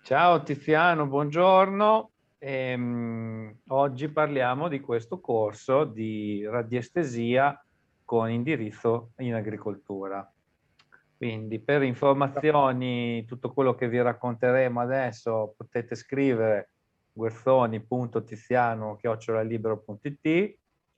Ciao Tiziano, buongiorno. Oggi parliamo di questo corso di radiestesia con indirizzo in agricoltura. Quindi per informazioni, tutto quello che vi racconteremo adesso potete scrivere guerzoni.tiziano@libero.it,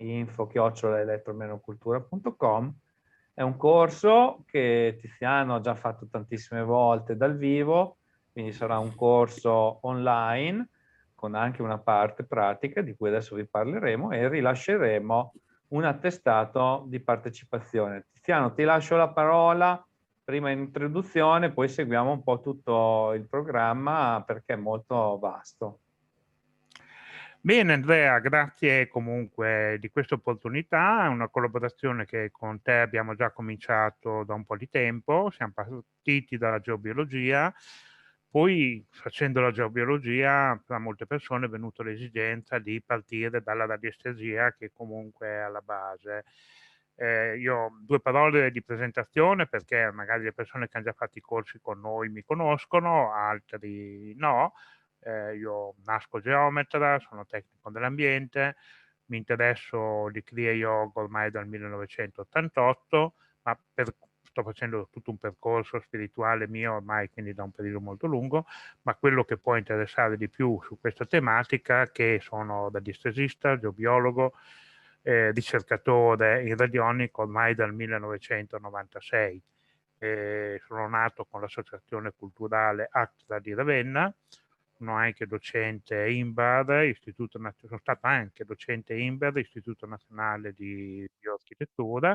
info@elettrocultura.com. È un corso che Tiziano ha già fatto tantissime volte dal vivo, quindi sarà un corso online con anche una parte pratica di cui adesso vi parleremo e rilasceremo un attestato di partecipazione. Tiziano, ti lascio la parola, prima in introduzione, poi seguiamo un po' tutto il programma perché è molto vasto. Bene Andrea, grazie comunque di questa opportunità, è una collaborazione che con te abbiamo già cominciato da un po' di tempo, siamo partiti dalla geobiologia, poi facendo la geobiologia per molte persone è venuta l'esigenza di partire dalla radiestesia che comunque è alla base. Io ho due parole di presentazione perché magari le persone che hanno già fatto i corsi con noi mi conoscono, altri no. Io nasco geometra, sono tecnico dell'ambiente, mi interesso di Kriya Yoga ormai dal 1988, ma sto facendo tutto un percorso spirituale mio ormai, quindi da un periodo molto lungo, ma quello che può interessare di più su questa tematica, che sono radiestesista, geobiologo, ricercatore in radionico ormai dal 1996. Sono nato con l'associazione culturale ACTRA di Ravenna, sono anche docente INBAR, sono stato anche docente INBAR, Istituto Nazionale di Bioarchitettura,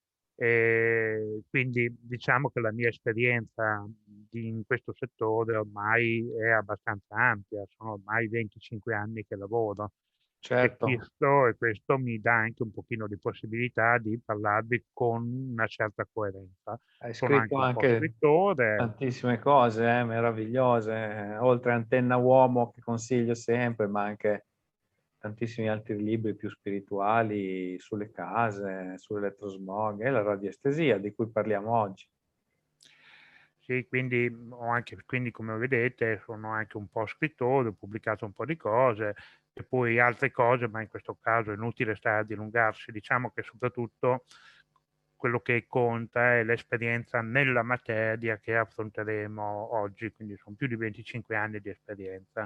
e quindi diciamo che la mia esperienza in questo settore ormai è abbastanza ampia, sono ormai 25 anni che lavoro. Certo. E questo mi dà anche un pochino di possibilità di parlarvi con una certa coerenza. Hai Sono scritto anche un po' anche scrittore. tantissime cose, meravigliose, oltre a Antenna Uomo che consiglio sempre, ma anche tantissimi altri libri più spirituali sulle case, sull'elettrosmog e la radiestesia di cui parliamo oggi. Sì, quindi quindi come vedete sono anche un po' scrittore, ho pubblicato un po' di cose e poi altre cose, ma in questo caso è inutile stare a dilungarsi. Diciamo che soprattutto quello che conta è l'esperienza nella materia che affronteremo oggi, quindi son più di 25 anni di esperienza.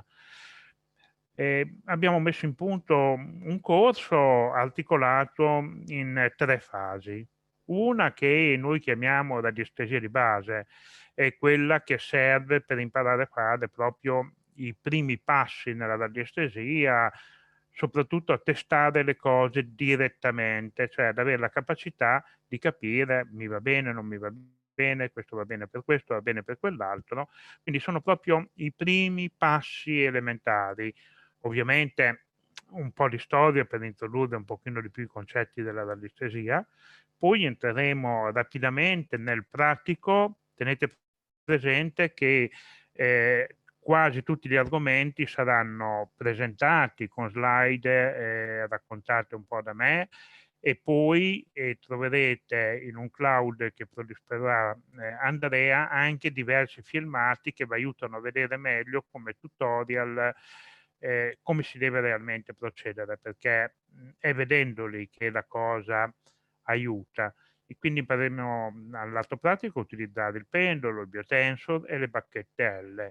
Abbiamo messo in punto un corso articolato in 3 fasi. Una che noi chiamiamo radiestesia di base, è quella che serve per imparare a fare proprio i primi passi nella radiestesia, soprattutto a testare le cose direttamente, cioè ad avere la capacità di capire: mi va bene, non mi va bene, questo va bene per questo, va bene per quell'altro. Quindi sono proprio i primi passi elementari. Ovviamente un po' di storia per introdurre un pochino di più i concetti della radiestesia, poi entreremo rapidamente nel pratico. Tenete presente che, quasi tutti gli argomenti saranno presentati con slide, raccontate un po' da me e poi, troverete in un cloud che prolifererà, Andrea, anche diversi filmati che vi aiutano a vedere meglio come tutorial, come si deve realmente procedere, perché, è vedendoli che la cosa aiuta. E quindi impareremo, al lato pratico a utilizzare il pendolo, il biotensor e le bacchette L.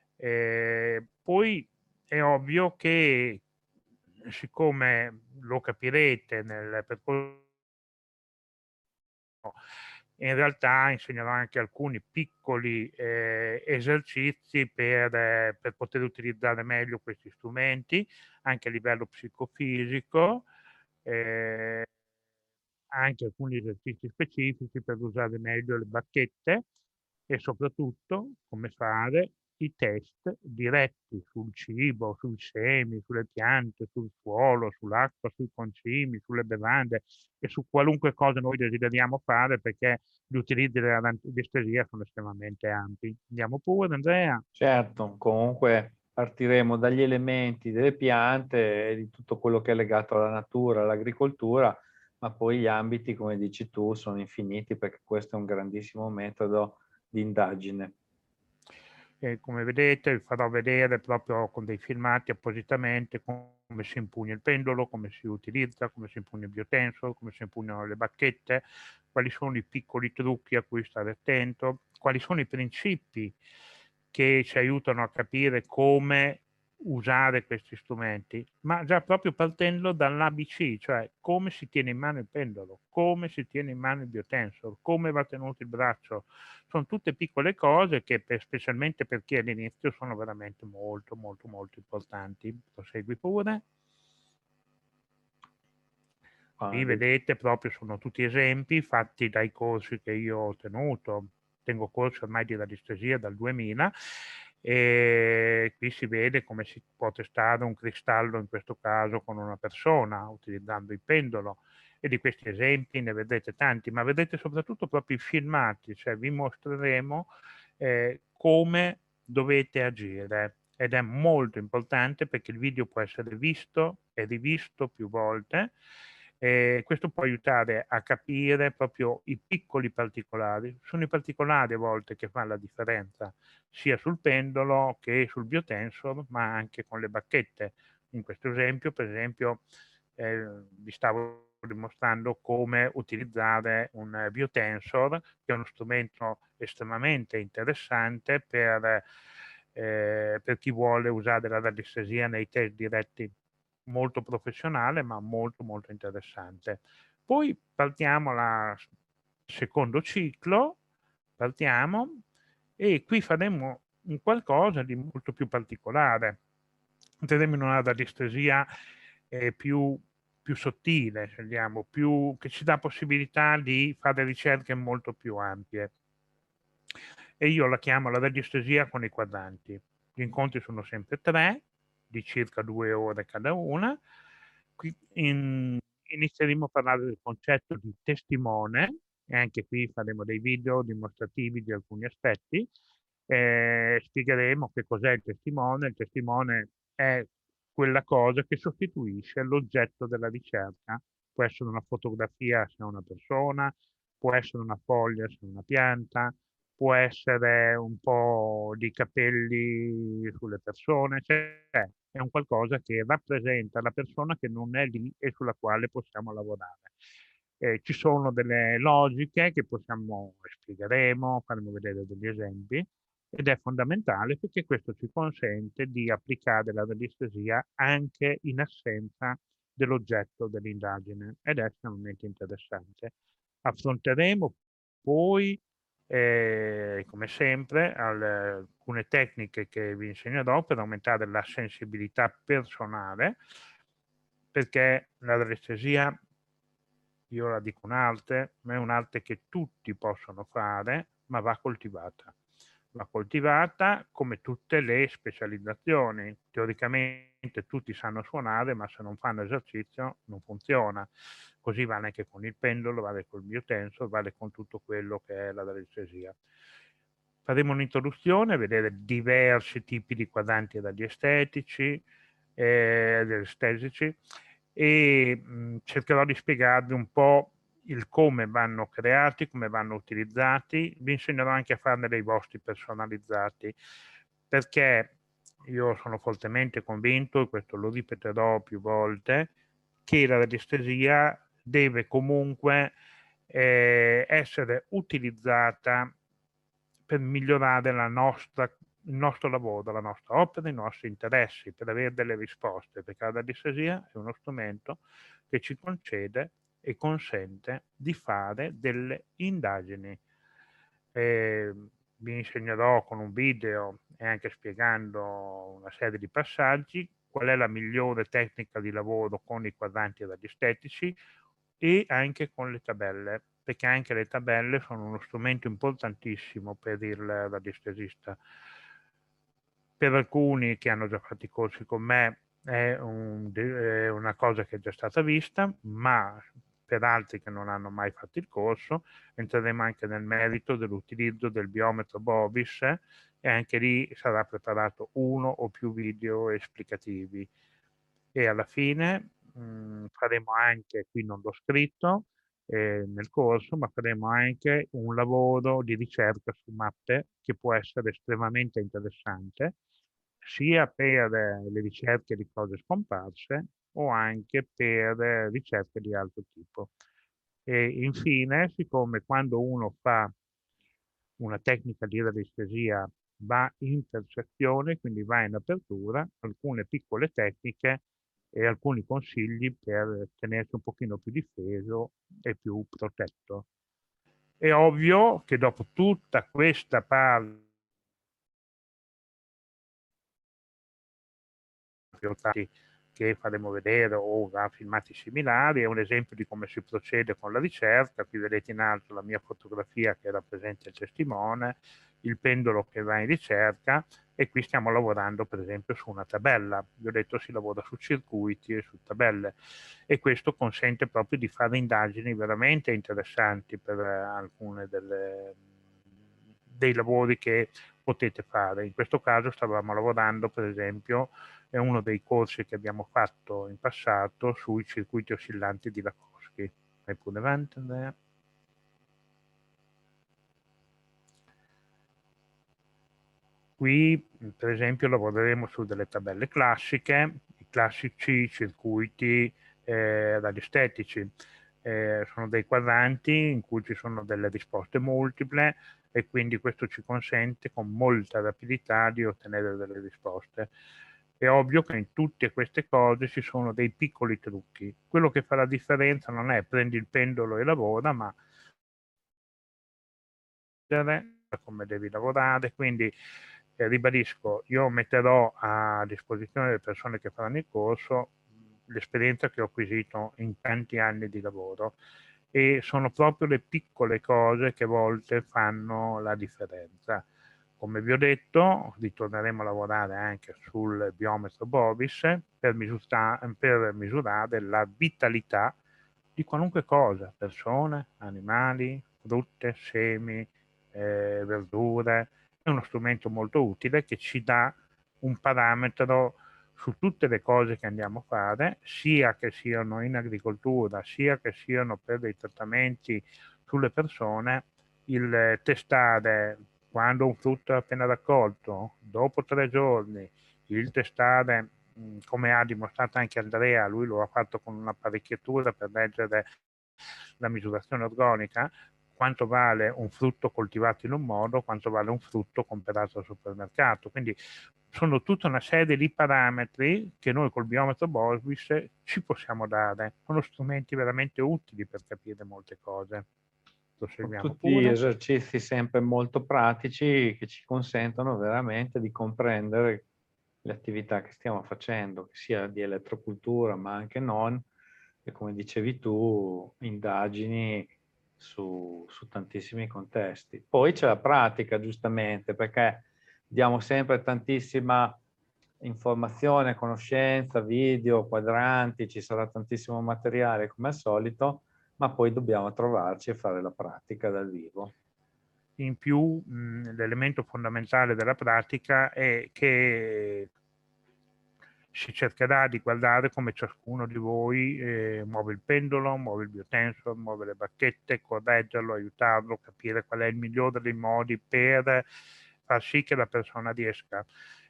Poi è ovvio che, siccome lo capirete nel percorso, in realtà insegnerò anche alcuni piccoli, esercizi per poter utilizzare meglio questi strumenti, anche a livello psicofisico, ehm anche alcuni esercizi specifici per usare meglio le bacchette e soprattutto come fare i test diretti sul cibo, sui semi, sulle piante, sul suolo, sull'acqua, sui concimi, sulle bevande e su qualunque cosa noi desideriamo fare, perché gli utilizzi della radiestesia sono estremamente ampi. Andiamo pure Andrea? Certo, comunque partiremo dagli elementi delle piante e di tutto quello che è legato alla natura, all'agricoltura, ma poi gli ambiti, come dici tu, sono infiniti perché questo è un grandissimo metodo di indagine. Come vedete vi farò vedere proprio con dei filmati appositamente come si impugna il pendolo, come si utilizza, come si impugna il biotensor, come si impugnano le bacchette, quali sono i piccoli trucchi a cui stare attento, quali sono i principi che ci aiutano a capire come usare questi strumenti, ma già proprio partendo dall'ABC, cioè come si tiene in mano il pendolo, come si tiene in mano il biotensor, come va tenuto il braccio. Sono tutte piccole cose che specialmente per chi è all'inizio sono veramente molto, molto, molto importanti. Prosegui pure. Qui vedete proprio sono tutti esempi fatti dai corsi che io ho tenuto. Tengo corsi ormai di radiestesia dal 2000 e qui si vede come si può testare un cristallo, in questo caso con una persona, utilizzando il pendolo. E di questi esempi ne vedete tanti, ma vedete soprattutto proprio i filmati, cioè vi mostreremo come dovete agire. Ed è molto importante perché il video può essere visto e rivisto più volte. Questo può aiutare a capire proprio i piccoli particolari. Sono i particolari a volte che fanno la differenza, sia sul pendolo che sul biotensor, ma anche con le bacchette. In questo esempio, per esempio, vi stavo dimostrando come utilizzare un biotensor, che è uno strumento estremamente interessante per chi vuole usare la radiestesia nei test diretti, molto professionale ma molto molto interessante. Poi partiamo al secondo ciclo, partiamo e qui faremo un qualcosa di molto più particolare. Entreremo in una radiestesia più sottile, scegliamo, che ci dà possibilità di fare ricerche molto più ampie. E io la chiamo la radiestesia con i quadranti. Gli incontri sono sempre 3, di circa 2 ore cada una. Qui inizieremo a parlare del concetto di testimone, e anche qui faremo dei video dimostrativi di alcuni aspetti. Spiegheremo che cos'è il testimone. Il testimone è quella cosa che sostituisce l'oggetto della ricerca. Può essere una fotografia se è una persona, può essere una foglia se è una pianta, può essere un po' di capelli sulle persone, cioè è un qualcosa che rappresenta la persona che non è lì e sulla quale possiamo lavorare. Ci sono delle logiche che spiegheremo, faremo vedere degli esempi, ed è fondamentale perché questo ci consente di applicare la radiestesia anche in assenza dell'oggetto dell'indagine ed è estremamente interessante. Affronteremo poi, come sempre, alcune tecniche che vi insegnerò per aumentare la sensibilità personale, perché la radiestesia, io la dico un'arte, ma è un'arte che tutti possono fare, ma va coltivata. Va coltivata come tutte le specializzazioni. Teoricamente tutti sanno suonare, ma se non fanno esercizio non funziona. Così vale anche con il pendolo, vale col biotensor, vale con tutto quello che è la radiestesia. Faremo un'introduzione, vedere diversi tipi di quadranti radiestetici, radiestesici, e cercherò di spiegarvi un po' il come vanno creati, come vanno utilizzati. Vi insegnerò anche a farne dei vostri personalizzati, perché io sono fortemente convinto, e questo lo ripeterò più volte, che la radiestesia deve comunque essere utilizzata per migliorare il nostro lavoro, la nostra opera, i nostri interessi, per avere delle risposte, perché la radiestesia è uno strumento che ci concede e consente di fare delle indagini. Vi insegnerò con un video e anche spiegando una serie di passaggi qual è la migliore tecnica di lavoro con i quadranti radiestetici e anche con le tabelle, perché anche le tabelle sono uno strumento importantissimo per il radiestesista. Per alcuni che hanno già fatto i corsi con me è una cosa che è già stata vista, ma per altri che non hanno mai fatto il corso entreremo anche nel merito dell'utilizzo del biometro Bovis e anche lì sarà preparato uno o più video esplicativi. E alla fine faremo anche, qui non l'ho scritto, nel corso, ma faremo anche un lavoro di ricerca su mappe che può essere estremamente interessante, sia per le ricerche di cose scomparse o anche per ricerche di altro tipo. E infine, siccome quando uno fa una tecnica di radiestesia va in percezione, quindi va in apertura, alcune piccole tecniche e alcuni consigli per tenersi un pochino più difeso e più protetto. È ovvio che dopo tutta questa parte che faremo vedere o a filmati similari, è un esempio di come si procede con la ricerca. Qui vedete in alto la mia fotografia che rappresenta il testimone, il pendolo che va in ricerca, e qui stiamo lavorando per esempio su una tabella. Vi ho detto si lavora su circuiti e su tabelle, e questo consente proprio di fare indagini veramente interessanti per alcune dei lavori che potete fare. In questo caso stavamo lavorando per esempio, è uno dei corsi che abbiamo fatto in passato sui circuiti oscillanti di Lakhovsky. Vai pure avanti, Andrea. Qui, per esempio, lavoreremo su delle tabelle classiche, i classici circuiti radiostetici. Sono dei quadranti in cui ci sono delle risposte multiple, e quindi questo ci consente con molta rapidità di ottenere delle risposte. È ovvio che in tutte queste cose ci sono dei piccoli trucchi. Quello che fa la differenza non è prendi il pendolo e lavora, ma come devi lavorare. Quindi ribadisco, io metterò a disposizione delle persone che faranno il corso l'esperienza che ho acquisito in tanti anni di lavoro, e sono proprio le piccole cose che a volte fanno la differenza. Come vi ho detto, ritorneremo a lavorare anche sul biometro Bovis per misurare la vitalità di qualunque cosa, persone, animali, frutte, semi, verdure. È uno strumento molto utile che ci dà un parametro su tutte le cose che andiamo a fare, sia che siano in agricoltura, sia che siano per dei trattamenti sulle persone. Il testare quando un frutto è appena raccolto, dopo 3 giorni, il testare, come ha dimostrato anche Andrea, lui lo ha fatto con un'apparecchiatura per leggere la misurazione organica, quanto vale un frutto coltivato in un modo, quanto vale un frutto comprato al supermercato. Quindi sono tutta una serie di parametri che noi col biometro Bovis ci possiamo dare. Sono strumenti veramente utili per capire molte cose. Proseguiamo Tutti pure. esercizi sempre molto pratici che ci consentono veramente di comprendere le attività che stiamo facendo, che sia di elettrocultura ma anche non, e come dicevi tu, indagini su tantissimi contesti. Poi c'è la pratica, giustamente, perché diamo sempre tantissima informazione, conoscenza, video, quadranti, ci sarà tantissimo materiale come al solito, ma poi dobbiamo trovarci e fare la pratica dal vivo. In più, l'elemento fondamentale della pratica è che si cercherà di guardare come ciascuno di voi muove il pendolo, muove il biotensor, muove le bacchette, correggerlo, aiutarlo, capire qual è il migliore dei modi per far sì che la persona riesca.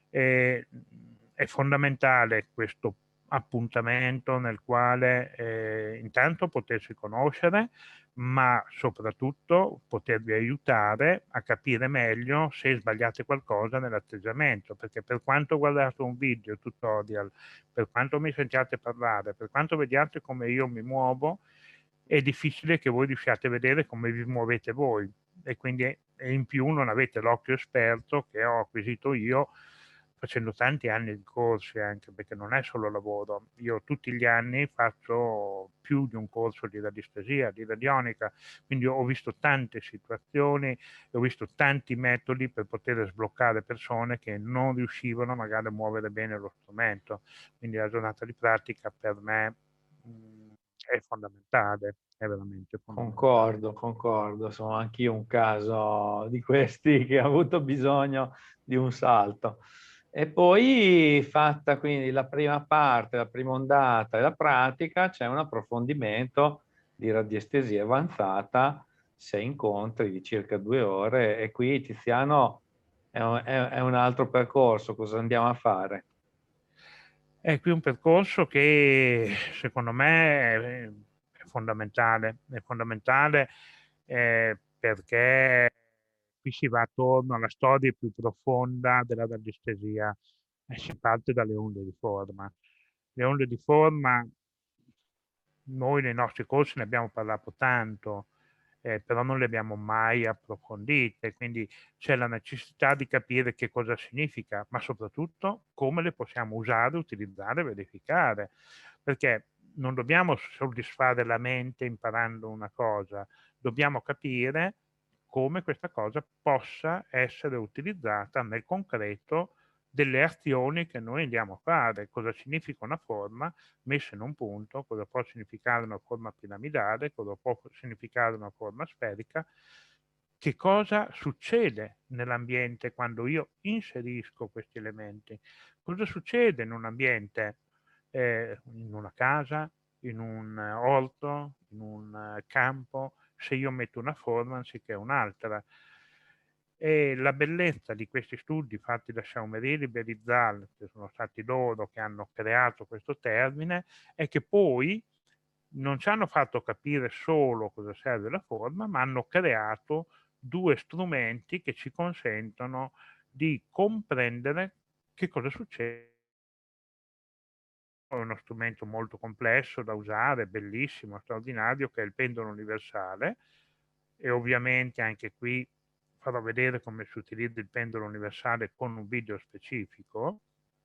È fondamentale questo appuntamento nel quale intanto potersi conoscere, ma soprattutto potervi aiutare a capire meglio se sbagliate qualcosa nell'atteggiamento, perché per quanto guardate un video tutorial, per quanto mi sentiate parlare, per quanto vediate come io mi muovo, è difficile che voi riusciate a vedere come vi muovete voi, e quindi in più non avete l'occhio esperto che ho acquisito io facendo tanti anni di corsi, anche perché non è solo lavoro. Io tutti gli anni faccio più di un corso di radiestesia, di radionica, quindi ho visto tante situazioni e ho visto tanti metodi per poter sbloccare persone che non riuscivano magari a muovere bene lo strumento. Quindi la giornata di pratica per me è fondamentale, è veramente fondamentale. Concordo, sono anch'io un caso di questi che ha avuto bisogno di un salto. E poi, fatta quindi la prima parte, la prima ondata e la pratica, c'è un approfondimento di radiestesia avanzata, 6 incontri di circa 2 ore, e qui Tiziano è un altro percorso. Cosa andiamo a fare? È qui un percorso che secondo me è fondamentale perché qui si va attorno alla storia più profonda della radiestesia e si parte dalle onde di forma. Le onde di forma, noi nei nostri corsi ne abbiamo parlato tanto, però non le abbiamo mai approfondite, quindi c'è la necessità di capire che cosa significa, ma soprattutto come le possiamo usare, utilizzare, verificare, perché non dobbiamo soddisfare la mente imparando una cosa, dobbiamo capire come questa cosa possa essere utilizzata nel concreto delle azioni che noi andiamo a fare, cosa significa una forma messa in un punto, cosa può significare una forma piramidale, cosa può significare una forma sferica, che cosa succede nell'ambiente quando io inserisco questi elementi, cosa succede in un ambiente, in una casa, in un orto, in un campo, se io metto una forma anziché un'altra. E la bellezza di questi studi fatti da Chaumery e Berizal, che sono stati loro che hanno creato questo termine, è che poi non ci hanno fatto capire solo cosa serve la forma, ma hanno creato 2 strumenti che ci consentono di comprendere che cosa succede. È uno strumento molto complesso da usare, bellissimo, straordinario, che è il pendolo universale, e ovviamente anche qui farò vedere come si utilizza il pendolo universale con un video specifico.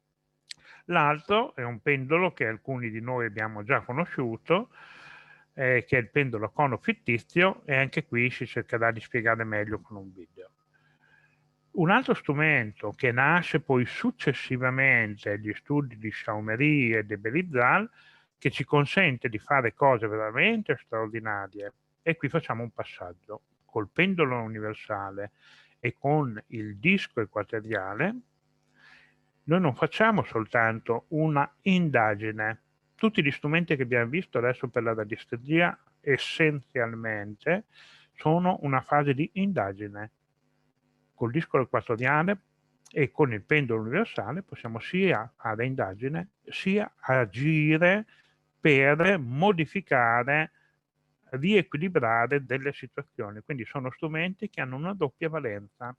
L'altro è un pendolo che alcuni di noi abbiamo già conosciuto, che è il pendolo a cono fittizio, e anche qui si cercherà di spiegare meglio con un video. Un altro strumento che nasce poi successivamente agli studi di Chaumery e de Berizal, che ci consente di fare cose veramente straordinarie, e qui facciamo un passaggio. Col pendolo universale e con il disco equatoriale noi non facciamo soltanto una indagine. Tutti gli strumenti che abbiamo visto adesso per la radiestesia essenzialmente sono una fase di indagine. Col disco equatoriale e con il pendolo universale possiamo sia fare indagine sia agire per modificare, riequilibrare delle situazioni. Quindi sono strumenti che hanno una doppia valenza: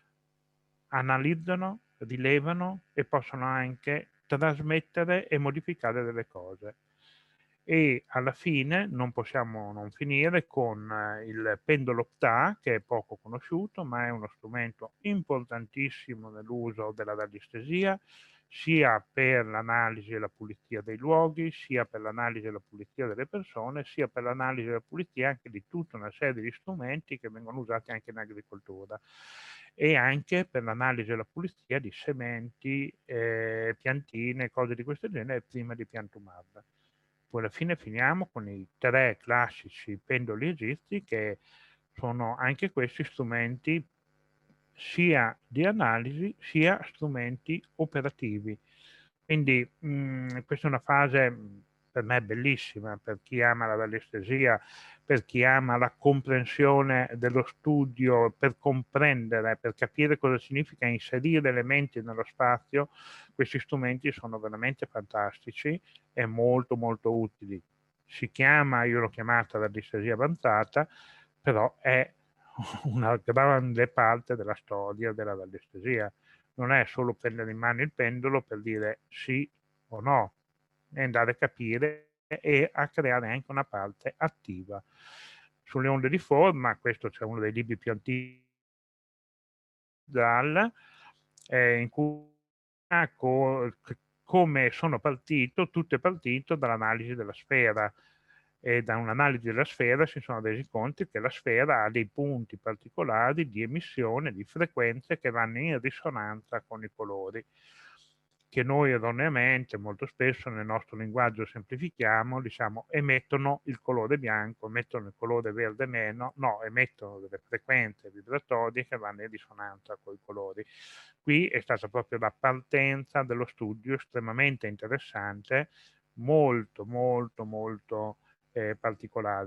analizzano, rilevano e possono anche trasmettere e modificare delle cose. E alla fine non possiamo non finire con il pendolo PTA, che è poco conosciuto, ma è uno strumento importantissimo nell'uso della radiestesia, sia per l'analisi e la pulizia dei luoghi, sia per l'analisi e la pulizia delle persone, sia per l'analisi e la pulizia anche di tutta una serie di strumenti che vengono usati anche in agricoltura, e anche per l'analisi e la pulizia di sementi, piantine, cose di questo genere prima di piantumarle. Poi alla fine finiamo con i 3 classici pendoli egizi, che sono anche questi strumenti sia di analisi sia strumenti operativi. Quindi questa è una fase per me bellissima, per chi ama la radiestesia, per chi ama la comprensione dello studio, per comprendere, per capire cosa significa inserire elementi nello spazio. Questi strumenti sono veramente fantastici e molto molto utili. Si chiama, io l'ho chiamata radiestesia avanzata, però è una grande parte della storia della radiestesia. Non è solo prendere in mano il pendolo per dire sì o no, è andare a capire e a creare anche una parte attiva. Sulle onde di forma, questo c'è uno dei libri più antichi in cui come sono partito, tutto è partito dall'analisi della sfera, e da un'analisi della sfera si sono resi conto che la sfera ha dei punti particolari di emissione di frequenze che vanno in risonanza con i colori, che noi erroneamente molto spesso nel nostro linguaggio semplifichiamo, diciamo emettono il colore bianco, emettono il colore verde meno, no, emettono delle frequenze vibratorie che vanno in risonanza con i colori. Qui è stata proprio la partenza dello studio estremamente interessante, molto particolare.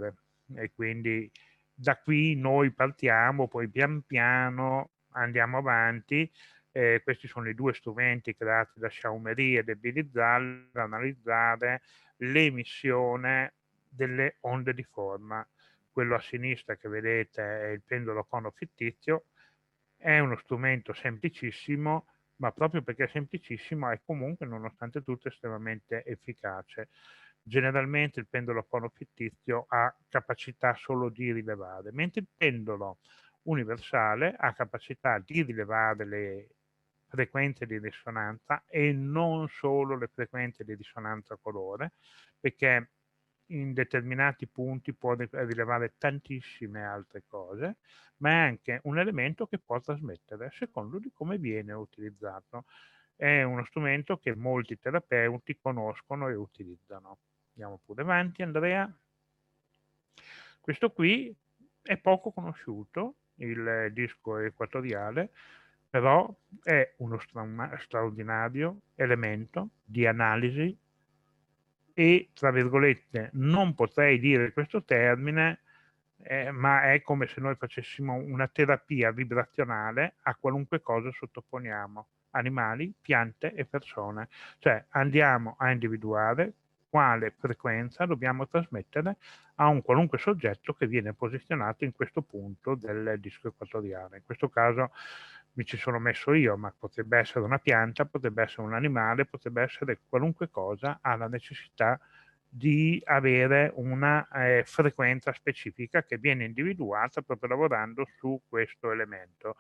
e quindi da qui noi partiamo, poi pian piano andiamo avanti. Questi sono i due strumenti creati da Chaumery e De Billy-Zal per analizzare l'emissione delle onde di forma. Quello a sinistra che vedete è il pendolo cono fittizio, è uno strumento semplicissimo, ma proprio perché è semplicissimo è comunque, nonostante tutto, estremamente efficace. Generalmente il pendolo cono fittizio ha capacità solo di rilevare, mentre il pendolo universale ha capacità di rilevare le frequenze di risonanza e non solo le frequenze di risonanza a colore, perché in determinati punti può rilevare tantissime altre cose, ma è anche un elemento che può trasmettere a secondo di come viene utilizzato. È uno strumento che molti terapeuti conoscono e utilizzano. Andiamo pure avanti, Andrea. Questo qui è poco conosciuto, il disco equatoriale, però è uno straordinario elemento di analisi e, tra virgolette, non potrei dire questo termine, ma è come se noi facessimo una terapia vibrazionale a qualunque cosa sottoponiamo, animali, piante e persone. Cioè andiamo a individuare quale frequenza dobbiamo trasmettere a un qualunque soggetto che viene posizionato in questo punto del disco equatoriale. In questo caso mi ci sono messo io, ma potrebbe essere una pianta, potrebbe essere un animale, potrebbe essere qualunque cosa ha la necessità di avere una frequenza specifica che viene individuata proprio lavorando su questo elemento.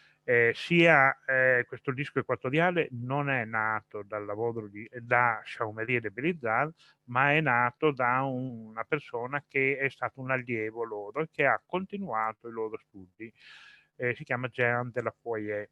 Questo disco equatoriale non è nato dal lavoro da Chaumery e De Belizal, ma è nato da una persona che è stato un allievo loro e che ha continuato i loro studi. Si chiama Jean de la Foyer.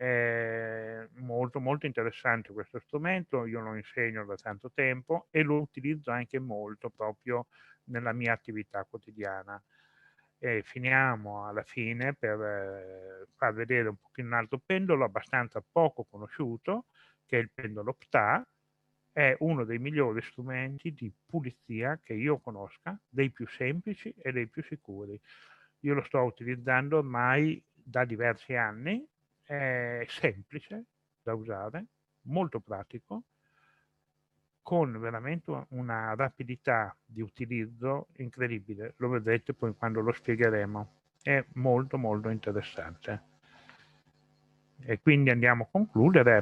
È molto molto interessante questo strumento, io lo insegno da tanto tempo e lo utilizzo anche molto proprio nella mia attività quotidiana. E finiamo alla fine per far vedere un pochino un altro pendolo abbastanza poco conosciuto, che è il pendolo PTA. È uno dei migliori strumenti di pulizia che io conosca, dei più semplici e dei più sicuri. Io lo sto utilizzando ormai da diversi anni, è semplice da usare, molto pratico, con veramente una rapidità di utilizzo incredibile. Lo vedrete poi quando lo spiegheremo. È molto molto interessante. E quindi andiamo a concludere.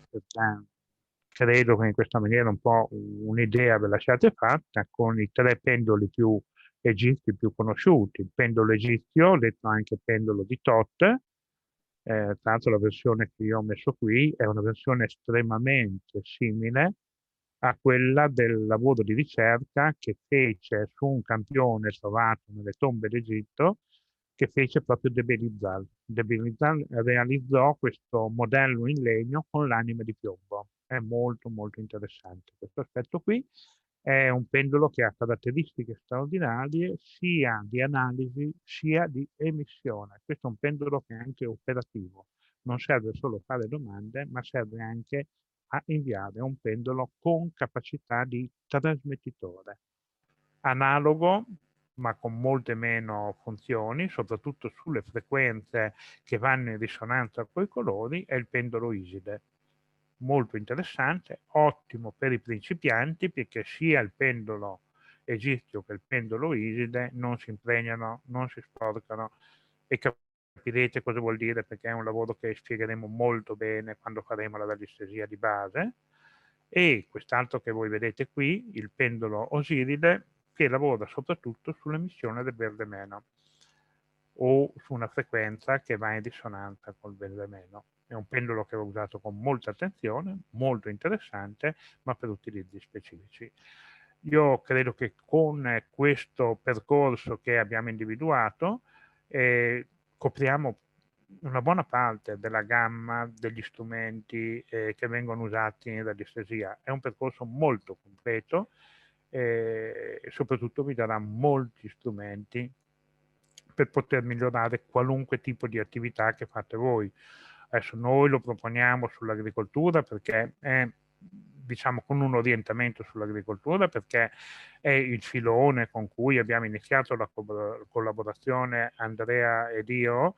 Credo che in questa maniera un po' un'idea ve la siate fatta con i tre pendoli più egizi più conosciuti. Il pendolo egizio, detto anche pendolo di Tot, tra l'altro la versione che io ho messo qui è una versione estremamente simile a quella del lavoro di ricerca che fece su un campione trovato nelle tombe d'Egitto, che fece proprio De Belizal. De Belizal realizzò questo modello in legno con l'anima di piombo. È molto molto interessante questo aspetto qui. È un pendolo che ha caratteristiche straordinarie sia di analisi sia di emissione. Questo è un pendolo che è anche operativo. Non serve solo fare domande, ma serve anche a inviare un pendolo con capacità di trasmettitore. Analogo, ma con molte meno funzioni, soprattutto sulle frequenze che vanno in risonanza con i colori, è il pendolo Iside. Molto interessante, ottimo per i principianti perché sia il pendolo egizio che il pendolo Iside non si impregnano, non si sporcano e capirete cosa vuol dire perché è un lavoro che spiegheremo molto bene quando faremo la radiestesia di base. E quest'altro che voi vedete qui, il pendolo Osiride, che lavora soprattutto sull'emissione del verde meno o su una frequenza che va in risonanza col verde meno. È un pendolo che va usato con molta attenzione, molto interessante, ma per utilizzi specifici. Io credo che con questo percorso che abbiamo individuato copriamo una buona parte della gamma degli strumenti che vengono usati in radiestesia. È un percorso molto completo e soprattutto vi darà molti strumenti per poter migliorare qualunque tipo di attività che fate voi. Adesso noi lo proponiamo sull'agricoltura perché è diciamo con un orientamento sull'agricoltura, perché è il filone con cui abbiamo iniziato la collaborazione Andrea ed io,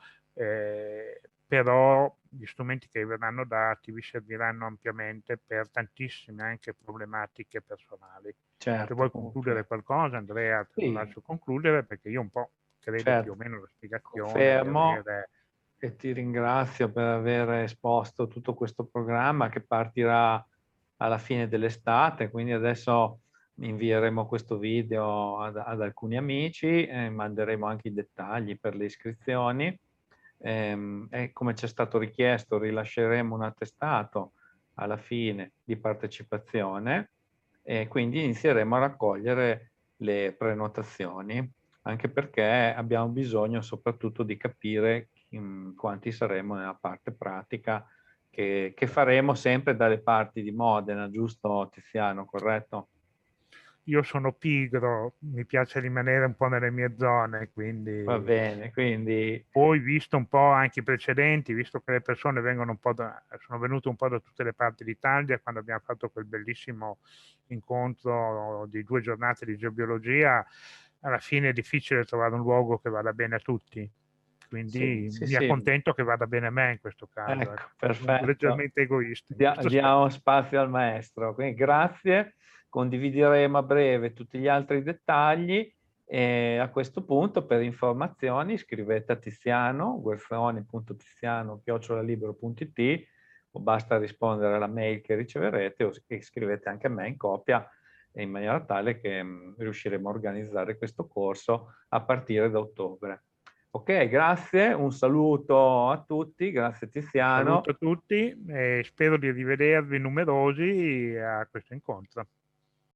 però gli strumenti che verranno dati vi serviranno ampiamente per tantissime anche problematiche personali. Se Certo, vuoi concludere qualcosa, Andrea, te lo sì, lascio concludere, perché io un po' credo più o certo, meno la spiegazione di confermo avere. e ti ringrazio per aver esposto tutto questo programma che partirà alla fine dell'estate, quindi adesso invieremo questo video ad alcuni amici e manderemo anche i dettagli per le iscrizioni. E come ci è stato richiesto, rilasceremo un attestato alla fine di partecipazione e quindi inizieremo a raccogliere le prenotazioni, anche perché abbiamo bisogno soprattutto di capire quanti saremo nella parte pratica che faremo sempre dalle parti di Modena, giusto Tiziano, corretto? Io sono pigro, mi piace rimanere un po' nelle mie zone, Va quindi bene, quindi poi visto un po' anche i precedenti, visto che le persone vengono un po' sono venute un po' da tutte le parti d'Italia, quando abbiamo fatto quel bellissimo incontro di 2 giornate di geobiologia, alla fine è difficile trovare un luogo che vada bene a tutti. sì, Quindi sì, mi sì, accontento che vada bene a me in questo caso, ecco, ecco. Sono perfetto. leggermente egoista in questo Diamo senso. spazio al maestro. Quindi grazie, condivideremo a breve tutti gli altri dettagli e a questo punto per informazioni scrivete a Tiziano, guerfoni.tiziano@libero.it o basta rispondere alla mail che riceverete o scrivete anche a me in copia in maniera tale che riusciremo a organizzare questo corso a partire da ottobre. Ok, grazie, un saluto a tutti, grazie Un saluto Tiziano. a tutti e spero di rivedervi numerosi a questo incontro.